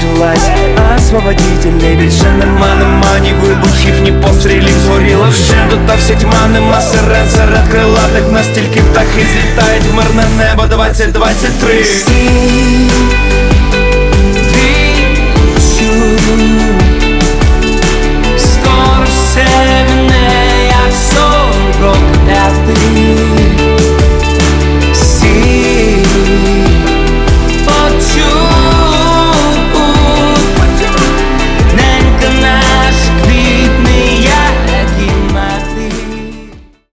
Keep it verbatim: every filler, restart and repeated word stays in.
почалась. Освободітелі більше нема, нема ні вибухів, ні пострілів. Згоріла вщент та вся тьма, нема сирен серед крилатих. В нас тільки птахи злітають в мирне небо двадцять двадцять три.